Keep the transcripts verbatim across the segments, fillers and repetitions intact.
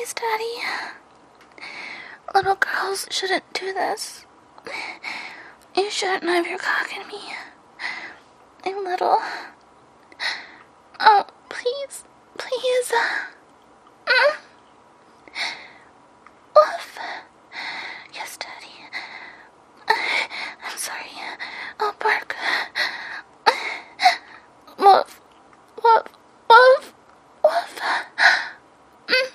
Please, Daddy. Little girls shouldn't do this. You shouldn't have your cock in me. I'm little. Oh, please. Please. Mm. Woof. Yes, Daddy. I'm sorry. I'll bark. Woof. Woof. Woof. Woof. Mm.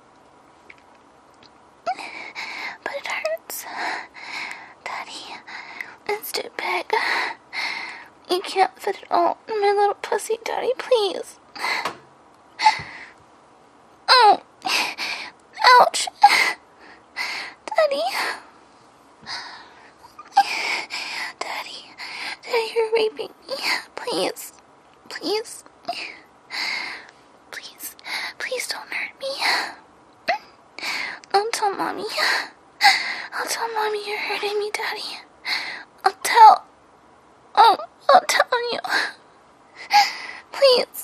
But it hurts. Daddy, it's too big. You can't fit it all in my little pussy, Daddy, please. Oh. Ouch. Daddy. Daddy. Daddy, you're raping me. Please. Please. Please. Please don't hurt me. Don't tell Mommy. I'll tell Mommy you're hurting me, Daddy. I'll tell. Oh, I'll tell you. Please.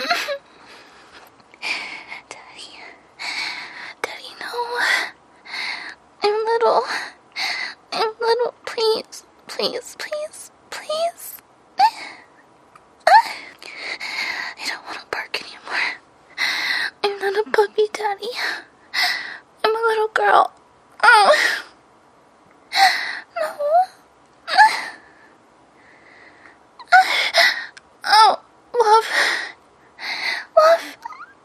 Daddy. Daddy, no. I'm little. I'm little. Please. Please, please, please. I don't want to bark anymore. I'm not a puppy, Daddy. I'm a little girl. Oh. No. Oh, love. Love.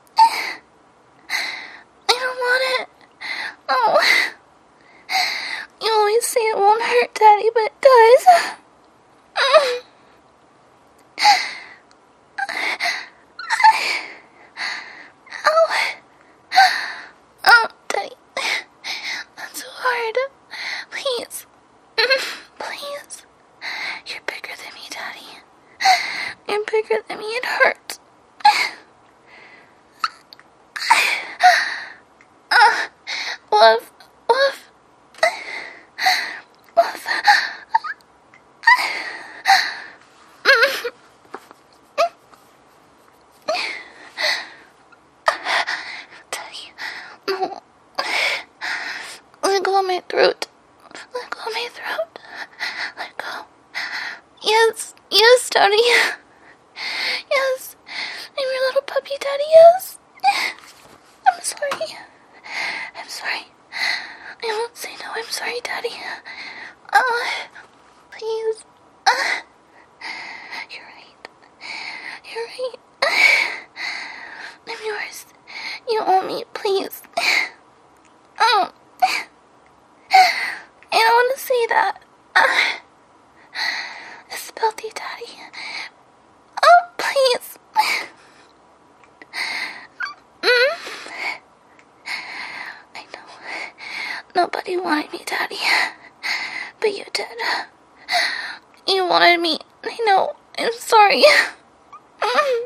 I don't want it. Oh. You always say it won't hurt, Daddy, but it does. Ow. Oh, Daddy. That's so hard. Please. Please. You're bigger than me, Daddy. You're bigger than me. It hurts. Uh, love. Love. Love. Daddy. No. Let go of my throat. Let go of my throat. Let go. Yes. Yes, Daddy. Yes. I'm your little puppy, Daddy. Yes. I'm sorry. I'm sorry. I won't say no. I'm sorry, Daddy. Uh, please. Uh, you're right. You're right. I'm yours. You owe me, please. Oh. I don't want to say that. Uh, it's filthy, Daddy. Oh, please. Mm. I know. Nobody wanted me, Daddy. But you did. You wanted me. I know. I'm sorry. Mm.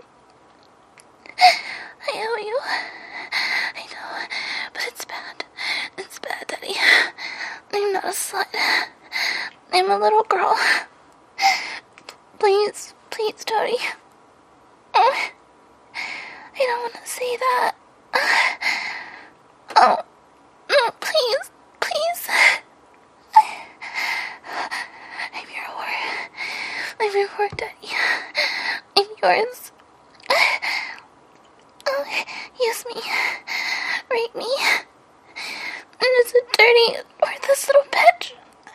I owe you. I know. But it's bad. It's bad, Daddy. I'm not a slut. I'm a little girl. Please. Please, Daddy. Oh. I don't want to say that. Oh. No, please. Please. I'm your whore. I'm your whore, Daddy. I'm yours. Oh, use me. Rape me. And it's a dirty, worthless little bitch.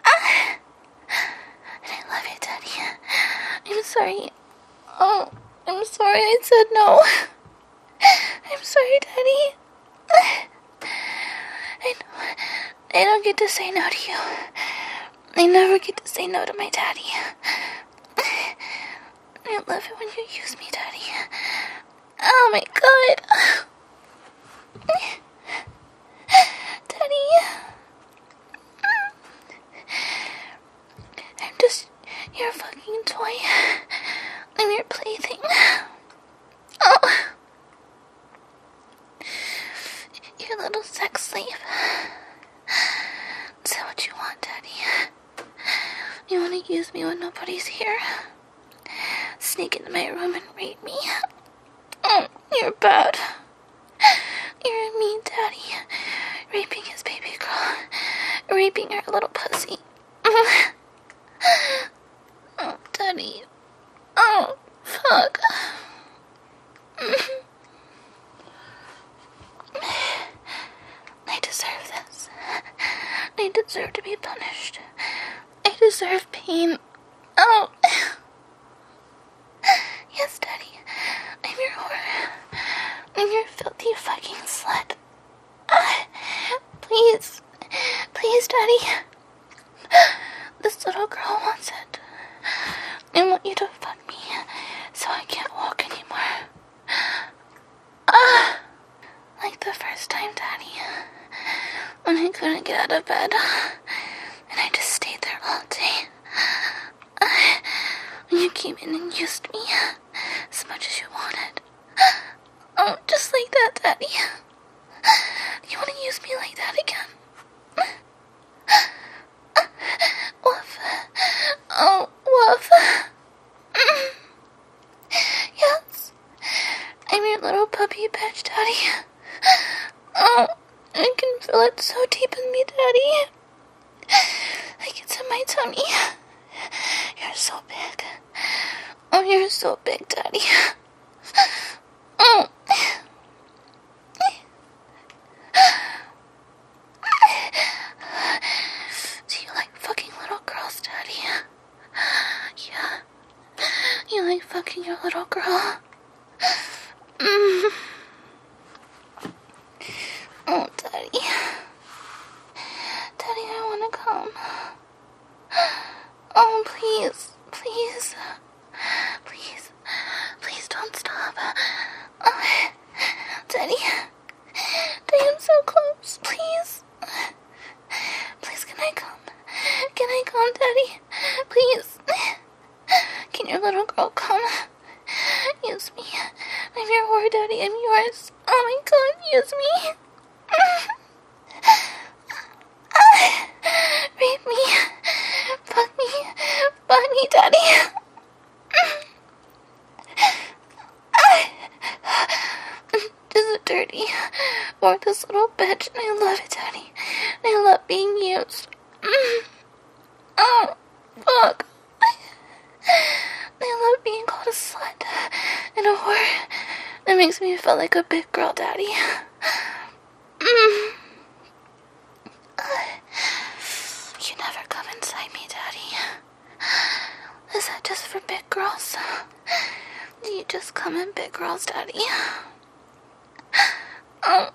And I love you, Daddy. I'm sorry. Oh, I'm sorry I said no. I'm sorry, Daddy. I know. I don't get to say no to you. I never get to say no to my daddy. I love it when you use me, Daddy. Oh my God. Daddy. I'm just your fucking toy. I'm your plaything. Oh. Your little sex slave. Is that what you want, Daddy? You want to use me when nobody's here? Sneak into my room and rape me? Oh, you're bad. You're a mean daddy. raping your little pussy. Oh, Daddy. Oh, fuck. I deserve this. I deserve to be punished. I deserve pain. Oh. Yes, Daddy. I'm your whore. I'm your filthy fucking slut. Uh, please. Please, Daddy. This little girl wants it. I want you to fuck me so I can't walk anymore. Ah! Like the first time, Daddy. When I couldn't get out of bed. And I just stayed there all day. Uh, when you came in and used me as much as you wanted. Oh, just like that, Daddy. You want to use me like that again? Woof. Oh, woof. Yes. I'm your little puppy bitch, Daddy. Oh, I can feel it so deep in me, Daddy. Like it's in my tummy. You're so big. Oh, you're so big, Daddy. Oh. Do you like fucking little girls, Daddy? Yeah. You like fucking your little girl? Mm. Oh, Daddy. Daddy, I want to come. Oh, please. Please. Please. Please don't stop. Oh, Daddy. Daddy, I'm so close. Please. Please, can I come? Can I come, Daddy? Please. Can your little girl come? Use me. I'm your whore, Daddy. I'm yours. Oh my God, use me. Rape me. Fuck me. Fuck me, Daddy. This is dirty. Worthless little bitch, and I love it, Daddy. And I love being used. Oh, fuck. I love being called a slut and a whore. That makes me feel like a big girl, Daddy. Mm. You never come inside me, Daddy. Is that just for big girls? Do you just come in big girls, Daddy? Oh.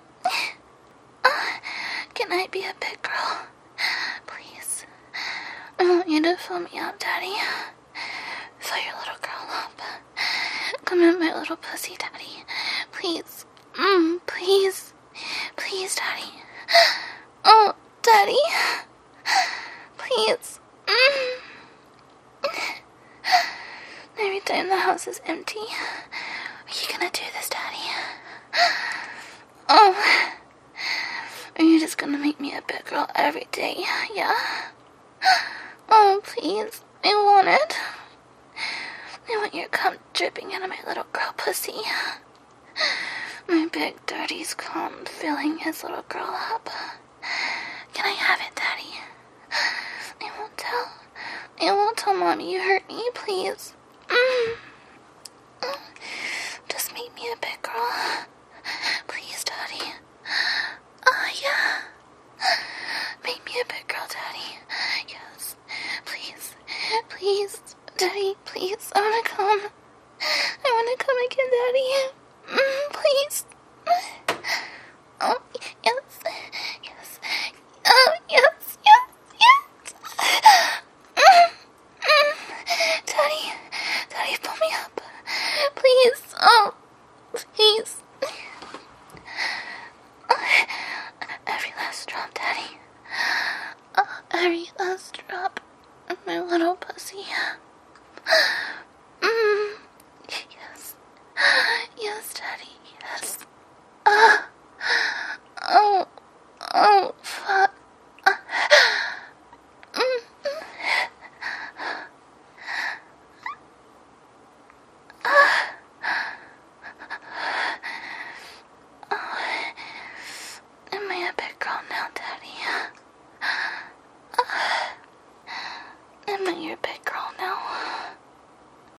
Can I be a big girl? Please. I want you to fill me up, Daddy. Fill your little girl up. Come in my little pussy, Daddy. Please. Mm, please. Please, Daddy. Oh, Daddy. Please. Mm. Every time the house is empty. Are you gonna do this, Daddy? Oh. Are you just gonna make me a big girl every day? Yeah? Oh, please. I want it. I want your cum dripping out of my little girl pussy. My big dirty's cum filling his little girl up. Can I have it, Daddy? I won't tell. I won't tell Mommy you hurt me, please. Mm. Just make me a big girl. Please, Daddy. Oh, yeah. Make me a big girl, Daddy. Yes. Please. Please. Daddy, please. I want to come. I want to come again, Daddy. Mm, please. Oh, yes. Yes. Oh, yes. Yes. Yes. Mm, mm. Daddy. Daddy, pull me up. Please. Oh, please. Every last drop, Daddy. Oh, every last drop of my little pussy. Mm. Yes. Yes, Daddy. Yes. Uh. Oh. Oh, fuck. Uh. Mm. Uh. Oh. Am I a big girl now, Daddy? your picture.